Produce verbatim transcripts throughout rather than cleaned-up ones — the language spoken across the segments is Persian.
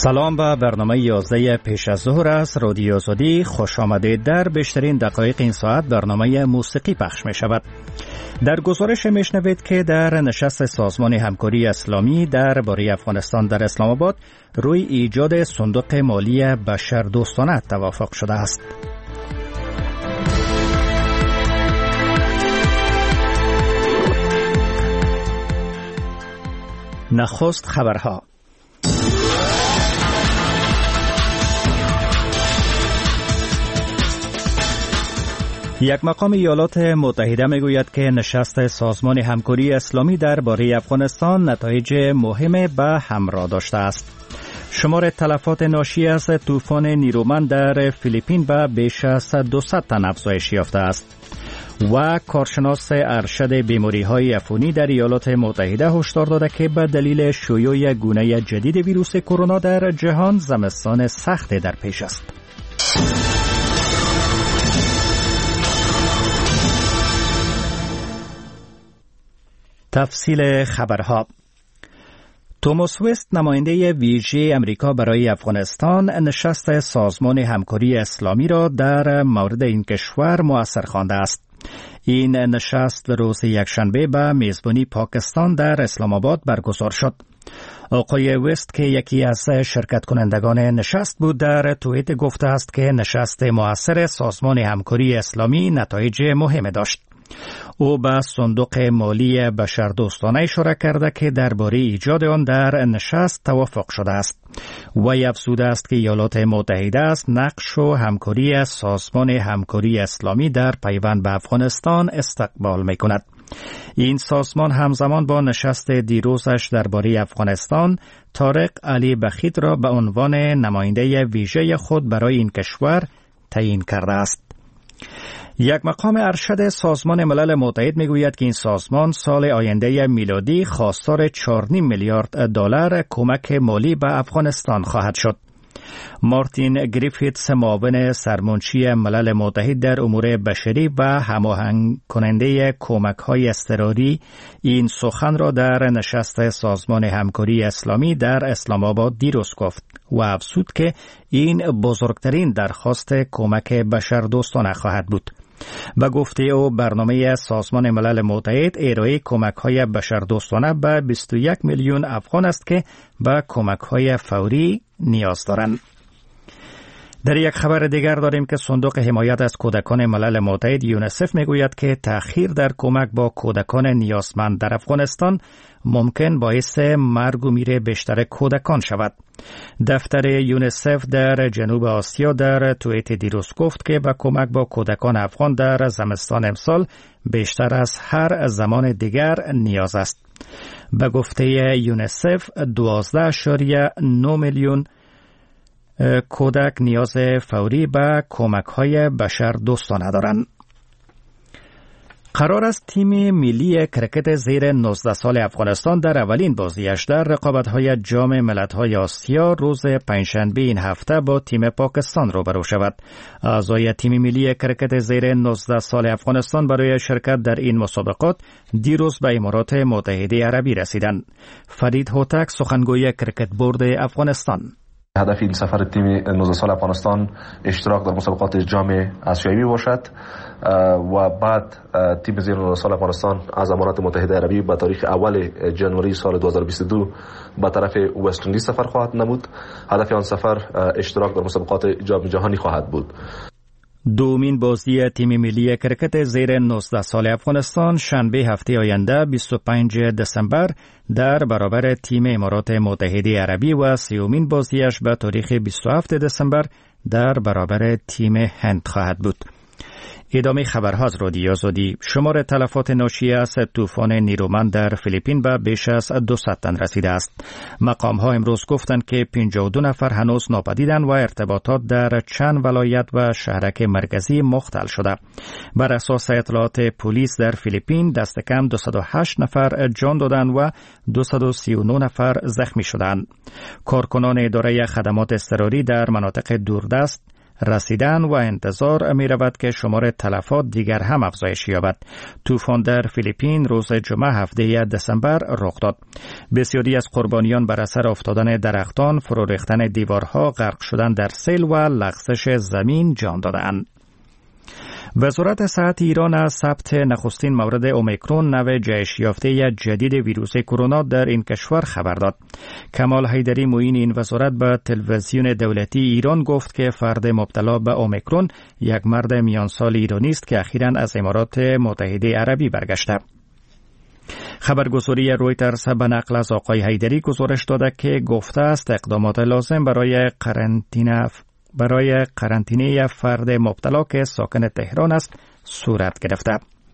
سلام به برنامه یازده پیش از ظهر است. رادیو آزادی خوش آمدید. در بیشترین دقایق این ساعت برنامه موسیقی پخش می شود. در گزارش می شنوید که در نشست سازمان همکاری اسلامی در باره افغانستان در اسلام آباد روی ایجاد صندوق مالی بشردوستانه توافق شده است. نخست خبرها. یک مقام ایالات متحده میگوید که نشست سازمان همکاری اسلامی در باره افغانستان نتایج مهم به همراه داشته است. شمار تلفات ناشی از طوفان نیرومند در فیلیپین به بیش از دویست تن افزایش یافته است. و کارشناس ارشد بیماری‌های عفونی در ایالات متحده هشدار داده که به دلیل شیوع گونه جدید ویروس کرونا در جهان زمستان سخت در پیش است. تفصیل خبرها. توماس وست، نماینده ویژه امریکا برای افغانستان، نشست سازمان همکاری اسلامی را در مورد این کشور مؤثر خوانده است. این نشست روز یکشنبه به میزبانی پاکستان در اسلام آباد برگزار شد. آقای وست که یکی از شرکت کنندگان نشست بود، در توییت گفته است که نشست مؤثر سازمان همکاری اسلامی نتایج مهم داشت. او به صندوق مالی بشردوستانه اشاره کرده که درباره ایجاد آن در نشست توافق شده است. وی افزوده است که ایالات متحده است نقش و همکاری سازمان همکاری اسلامی در پیوند به افغانستان استقبال می کند. این سازمان همزمان با نشست دیروزش درباره افغانستان طارق علی بخیت را به عنوان نماینده ویژه خود برای این کشور تعیین کرده است. یک مقام ارشد سازمان ملل متحد میگوید که این سازمان سال آینده میلادی خواستار چهار و نیم میلیارد دلار کمک مالی به افغانستان خواهد شد. مارتین گریفیتس، معاون سرمنشی ملل متحد در امور بشری و هماهنگ کننده کمک‌های اضطراری، این سخن را در نشست سازمان همکاری اسلامی در اسلام آباد دیروز گفت و افزود که این بزرگترین درخواست کمک بشردوستانه خواهد بود. به گفته او برنامه سازمان ملل متحد ارائه کمک‌های بشردوستانه به بیست و یک میلیون افغان است که به کمک‌های فوری نیاز دارند. در یک خبر دیگر داریم که صندوق حمایت از کودکان ملل متحد یونیسف میگوید که تأخیر در کمک با کودکان نیازمند در افغانستان ممکن باعث مرگ و میر بیشتر کودکان شود. دفتر یونیسف در جنوب آسیا در توییت دیروز گفت که به کمک با کودکان افغان در زمستان امسال بیشتر از هر زمان دیگر نیاز است. به گفته یونیسف دوازده اشاریه نه میلیون کودک نیاز فوری به کمک‌های بشردوستانه دارند. قرار است تیم ملی کرکت زیر نوزده سال افغانستان در اولین بازیش در رقابت‌های جام ملت‌های آسیا روز پنجشنبه این هفته با تیم پاکستان روبرو شود. اعضای تیم ملی کرکت زیر نوزده سال افغانستان برای شرکت در این مسابقات دیروز به امارات متحده عربی رسیدند. فرید هوتک، سخنگوی کرکت بورد افغانستان: هدف این سفر تیم نوزده سال افغانستان اشتراک در مسابقات جام آسیایی باشد و بعد تیم زیر نوزده سال افغانستان از امارات متحده عربی به تاریخ اول جنوری سال دو هزار و بیست و دو به طرف وست اندیز سفر خواهد نمود. هدف آن سفر اشتراک در مسابقات جام جهانی خواهد بود. دومین بازی تیم ملی کرکت زیر نوزده سال افغانستان شنبه هفته آینده بیست و پنجم دسامبر در برابر تیم امارات متحده عربی و سومین بازیش به تاریخ بیست و هفتم دسامبر در برابر تیم هند خواهد بود. ادامه خبرها از رادیو آزادی. شمار تلفات ناشی از طوفان نیرومند در فیلیپین به بیش از دویست تن رسیده است. مقام‌ها امروز گفتند که پنجاه و دو نفر هنوز ناپدیدند و ارتباطات در چند ولایت و شهرک مرکزی مختل شده. بر اساس اطلاعات پلیس در فیلیپین دست کم دویست و هشت نفر جان دادند و دویست و سی و نه نفر زخمی شدند. کارکنان اداره خدمات اضطراری در مناطق دوردست رسیدن و انتظار می رود که شمار تلفات دیگر هم افزایش یابد. طوفان در فیلیپین روز جمعه هفده دسامبر رخ داد. بسیاری از قربانیان بر اثر افتادن درختان، فرو ریختن دیوارها، غرق شدن در سیل و لغزش زمین جان دادند. وزارت صحت ایران از ثبت نخستین مورد اومیکرون نوع جهش یافته جدید ویروس کرونا در این کشور خبر داد. کمال حیدری معین این وزارت به تلویزیون دولتی ایران گفت که فرد مبتلا به اومیکرون یک مرد میان سال ایرانی است که اخیراً از امارات متحده عربی برگشته. خبرگزاری رویترز به نقل از آقای حیدری گزارش داده که گفته است اقدامات لازم برای قرنطینه برای قرنطینه فرد مبتلا که ساکن تهران است صورت گرفته.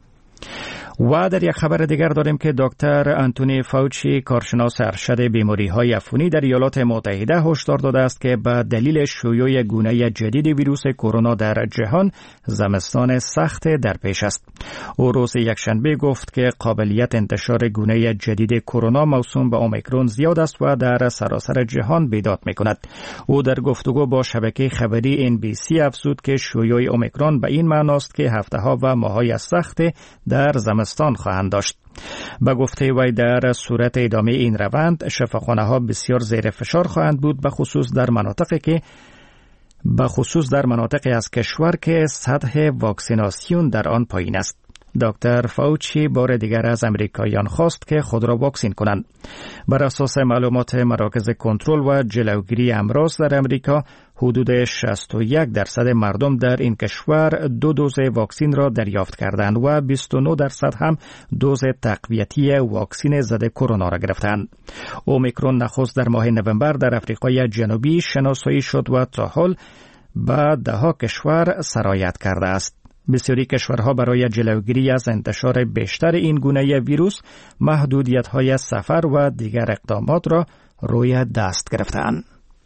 و در یک خبر دیگر داریم که دکتر آنتونی فاوچی کارشناس ارشد بیماری‌های عفونی در ایالات متحده هشدار داده است که به دلیل شیوع گونه جدید ویروس کرونا در جهان زمستان سخت در پیش است. او روز یکشنبه گفت که قابلیت انتشار گونه جدید کرونا موسوم به اومیکرون زیاد است و در سراسر جهان بیداد می‌کند. او در گفتگو با شبکه خبری ان بی سی افزود که شیوع اومیکرون به این معناست که هفته‌ها و ماه‌های سخت در زمستان خواهند داشت. به گفته وی در صورت ادامه این روند شفاخانه‌ها بسیار زیر فشار خواهند بود، به خصوص در مناطقی که به خصوص در مناطقی از کشور که سطح واکسیناسیون در آن پایین است. دکتر فاوچی بار دیگر از امریکاییان خواست که خود را واکسین کنند. بر اساس معلومات مراکز کنترل و جلوگیری امراض در امریکا، حدود شصت و یک درصد مردم در این کشور دو دوز واکسین را دریافت کردند و بیست و نه درصد هم دوز تقویتی واکسین ضد کرونا را گرفتند. اومیکرون نخست در ماه نوامبر در آفریقای جنوبی شناسایی شد و تا حال به ده‌ها کشور سرایت کرده است. بسیاری کشورها برای جلوگیری از انتشار بیشتر این گونه ویروس محدودیت‌های سفر و دیگر اقدامات را روی دست گرفتند.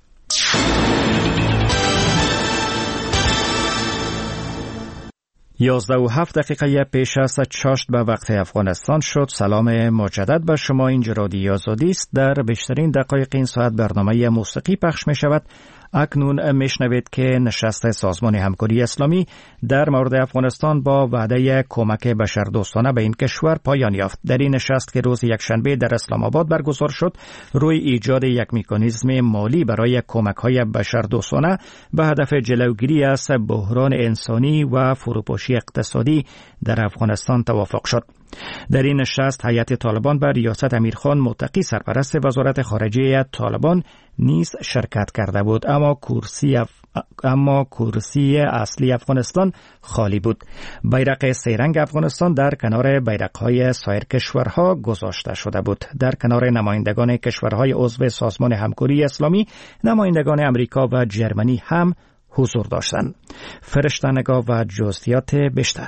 یازده و هفت دقیقه پیش از چاشت به وقت افغانستان شد. سلام مجدد به شما. اینجا رادیو آزادی است. در بیشترین دقایق این ساعت برنامه موسیقی پخش می شود. اکنون میشنوید که نشست سازمان همکاری اسلامی در مورد افغانستان با وعده کمک بشردوستانه به این کشور پایان یافت. در این نشست که روز یکشنبه در اسلام آباد برگزار شد، روی ایجاد یک مکانیزم مالی برای کمک‌های بشردوستانه به هدف جلوگیری از بحران انسانی و فروپاشی اقتصادی در افغانستان توافق شد. در این نشست هیئت طالبان به ریاست امیرخان متقی سرپرست وزارت خارجه طالبان نیز شرکت کرده بود، اما کرسی اف... اما کرسی اصلی افغانستان خالی بود. بیرق سه رنگ افغانستان در کنار بیرق‌های سایر کشورها گذاشته شده بود. در کنار نمایندگان کشورهای عضو سازمان همکاری اسلامی، نمایندگان امریکا و جرمنی هم حضور داشتند. فرشته‌نگاه و جزئیات بیشتر.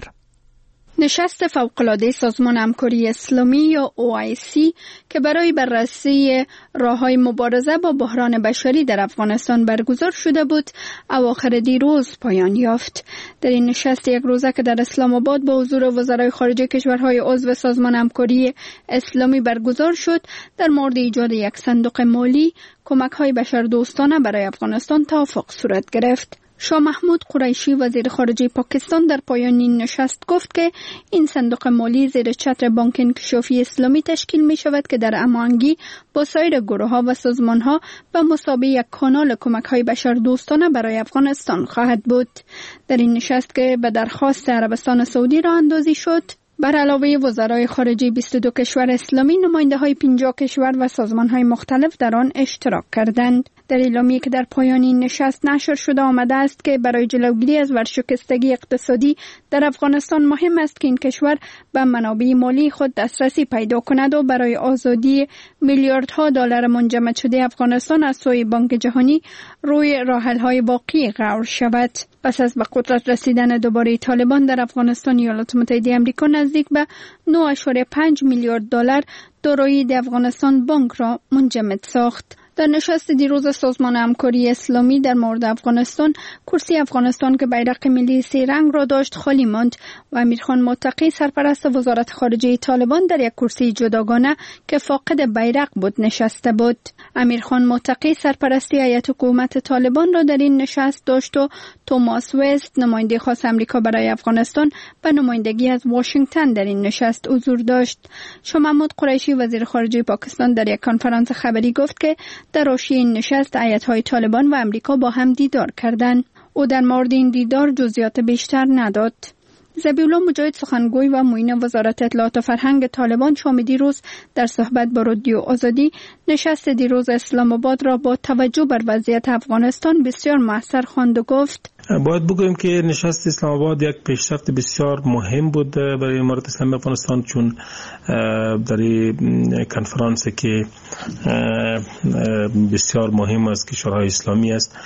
نشست فوق‌العاده سازمان همکاری اسلامی یا او آی سی که برای بررسی راه‌های مبارزه با بحران بشری در افغانستان برگزار شده بود، اواخر دیروز پایان یافت. در این نشست یک روزه که در اسلام آباد با حضور وزرای خارجه کشورهای عضو سازمان همکاری اسلامی برگزار شد، در مورد ایجاد یک صندوق مالی کمک‌های بشردوستانه برای افغانستان توافق صورت گرفت. شاه محمود قریشی وزیر خارجه پاکستان در پایان این نشست گفت که این صندوق مالی زیر چتر بانک انکشافی اسلامی تشکیل می شود که در هماهنگی با سایر گروه ها و سازمان ها به مثابه یک کانال کمک های بشردوستانه برای افغانستان خواهد بود. در این نشست که به درخواست عربستان سعودی راه اندازی شد، بر علاوه وزرای خارجه بیست و دو کشور اسلامی، نماینده های پنجاه کشور و سازمان های مختلف در آن اشتراک کردند. در اعلامیه که در پایان این نشست نشر شده آمده است که برای جلوگیری از ورشکستگی اقتصادی در افغانستان مهم است که این کشور به منابع مالی خود دسترسی پیدا کند و برای آزادی میلیاردها دلار منجمد شده افغانستان از سوی بانک جهانی روی راه‌حل‌های واقعی قرار شود. پس از به قدرت رسیدن دوباره طالبان در افغانستان، ایالات متحده آمریکا نزدیک به نه و پنج میلیارد دلار دارایی افغانستان بانک را منجمد ساخت. در نشست دیروز سازمان همکاری اسلامی در مورد افغانستان، کرسی افغانستان که بیرق ملی سه رنگ را داشت خالی ماند و امیرخان متقی سرپرست وزارت خارجه طالبان در یک کرسی جداگانه که فاقد بیرق بود نشسته بود. امیرخان متقی سرپرستی هیئت حکومت طالبان را در این نشست داشت و توماس وست نماینده خاص امریکا برای افغانستان به نمایندگی از واشنگتن در این نشست حضور داشت. شاه محمود قریشی وزیر خارجه پاکستان در یک کنفرانس خبری گفت که در حاشیه این نشست هیئت‌های طالبان و امریکا با هم دیدار کردند. او در مورد این دیدار جزئیات بیشتر نداد. ذبیح‌الله مجاهد سخنگوی و معین وزارت اطلاعات و فرهنگ طالبان شام دیروز در صحبت با رادیو آزادی نشست دیروز اسلام آباد را با توجه بر وضعیت افغانستان بسیار مؤثر خواند و گفت باید بگویم که نشست اسلام آباد یک پیشرفت بسیار مهم بود برای امارت اسلامی افغانستان، چون در کنفرانس که بسیار مهم از کشورهای اسلامی است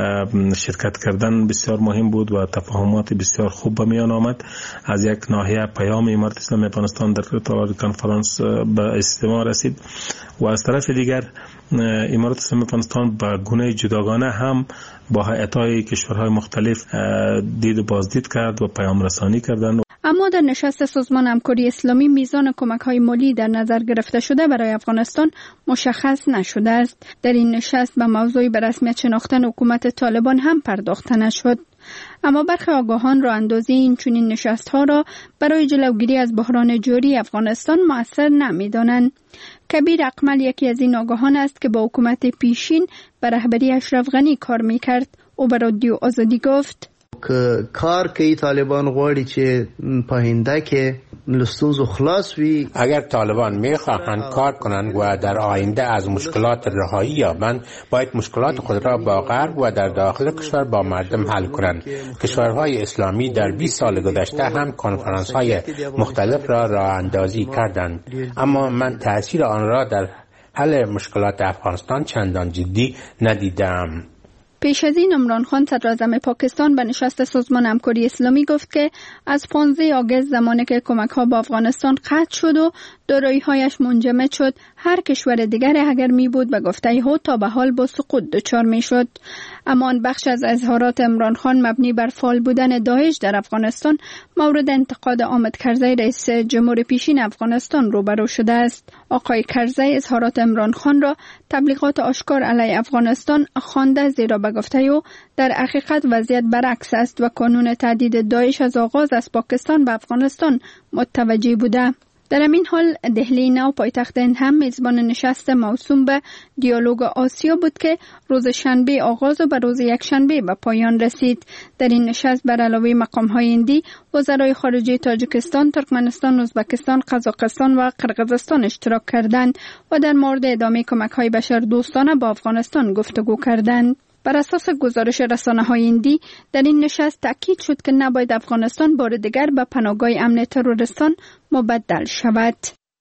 شرکت کردن بسیار مهم بود و تفاهمات بسیار خوب به میان آمد. از یک ناحیه پیام امارت اسلامی افغانستان در طول کنفرانس به استماع رسید و از طرف دیگر امارت اسلامی افغانستان به گونه جداگانه هم با هیئت‌های کشورهای مختلف دید و بازدید کرد و پیام رسانی کردند. اما در نشست سازمان همکاری اسلامی میزان کمک‌های مالی در نظر گرفته شده برای افغانستان مشخص نشده است. در این نشست به موضوع به رسمیت شناختن حکومت طالبان هم پرداخته نشد. اما برخی آگاهان راه اندازی این چنین نشست‌ها را برای جلوگیری از بحران جاری افغانستان مؤثر نمی‌دانند. کبیر اقمل یکی از این آگاهان است که با حکومت پیشین به رهبری اشرف غنی کار می‌کرد. او به رادیو آزادی گفت که کار کوي طالبان غواړي چې په هنده کې لستونزو خلاص وي. اگر طالبان میخواهند کار کنند و در آینده از مشکلات رهایی یابند، باید مشکلات خود را با غرب و در داخل کشور با مردم حل کنند. کشورهای اسلامی در بیست سال گذشته هم کنفرانس های مختلف را راه اندازی کردند، اما من تاثیر آن را در حل مشکلات افغانستان چندان جدی ندیدم. پیش از این عمران خان صدراعظم پاکستان به نشست سازمان همکاری اسلامی گفت که از پانزده آگوست زمانی که کمک‌ها به افغانستان قطع شد و دارایی‌هایش منجمد شد، هر کشور دیگر اگر می بود به گفته او تا به حال با سقوط دچار می شد. اما آن بخش از اظهارات عمران خان مبنی بر فعال بودن داعش در افغانستان مورد انتقاد حامد کرزی رئیس جمهور پیشین افغانستان روبرو شده است. آقای کرزی اظهارات عمران خان را تبلیغات آشکار علیه افغانستان خوانده، زیرا به گفته او در حقیقت وضعیت برعکس است و کانون تهدید داعش از آغاز از پاکستان به افغانستان متوجه بوده. در همین حال دهلی نو پایتخت هند هم میزبان نشست موسوم به دیالوگ آسیا بود که روز شنبه آغاز و به روز یک شنبه به پایان رسید. در این نشست بر علاوه مقام‌های هندی، وزرای خارجه تاجیکستان، ترکمنستان، ازبکستان، قزاقستان و قرقیزستان اشتراک کردند و در مورد ادامه کمک‌های بشردوستانه با افغانستان گفتگو کردند. بر اساس گزارش رسانه‌های هندی در این نشست تاکید شد که نباید افغانستان بار دیگر به پناهگاه امن تروریستان مبدل شود.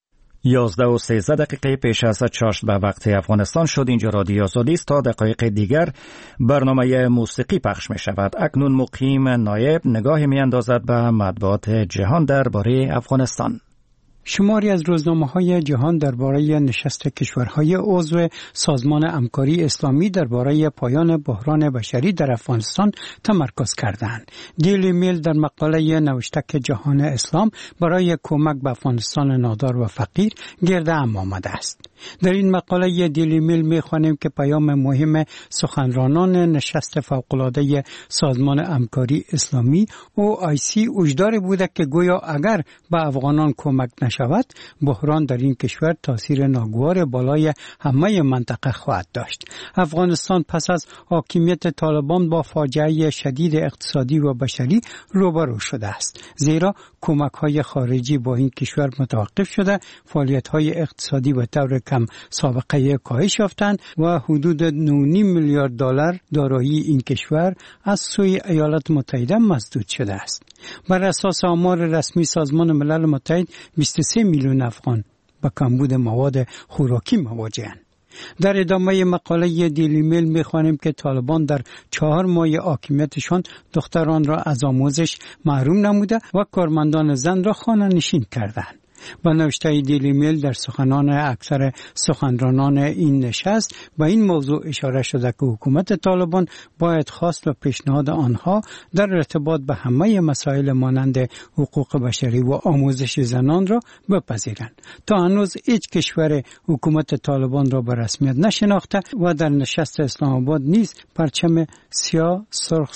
یازده و سیزده دقیقه پیش از چاشت به وقت افغانستان شد. اینجا رادیو آزادی است. تا دقایق دیگر برنامه موسیقی پخش می شود. اکنون مقیم نایب نگاهی می اندازد به مطبوعات جهان درباره افغانستان. شماری از روزنامه‌های جهان درباره نشست کشورهای عضو سازمان همکاری اسلامی درباره پایان بحران بشری در افغانستان تمرکز کردند. دیلی میل در مقاله نوشته که جهان اسلام برای کمک به افغانستان نادار و فقیر گرد هم آمده است. در این مقاله دیلی میل می‌خوانیم که پیام مهم سخنرانان نشست فوق‌العاده سازمان همکاری اسلامی او آی سی هشدار بوده که گویا اگر به افغانان کمک نشود، بحران در این کشور تاثیر ناگوار بالای همه منطقه خواهد داشت. افغانستان پس از حاکمیت طالبان با فاجعه شدید اقتصادی و بشری روبرو شده است، زیرا کمک‌های خارجی با این کشور متوقف شده، فعالیت‌های اقتصادی به طور کم سابقه کاهش یافتند و حدود نه و نیم میلیارد دلار دارایی این کشور از سوی ایالات متحده مسدود شده است. بر اساس آمار رسمی سازمان ملل متحد بیست و سه میلیون افغان با کمبود مواد خوراکی مواجه‌اند. در ادامه مقاله دیلی میل می‌خوانیم که طالبان در چهار ماه حاکمیتشان دختران را از آموزش محروم نموده و کارمندان زن را خانه نشین کردند. با نوشته دیلی میل در سخنان اکثر سخنرانان این نشست به این موضوع اشاره شده که حکومت طالبان باید خواست و پیشنهاد آنها در ارتباط به همه مسائل مانند حقوق بشری و آموزش زنان را بپذیرند. تا هنوز هیچ کشور حکومت طالبان را به رسمیت نشناخته و در نشست اسلام آباد نیز پرچم سیاه، سرخ،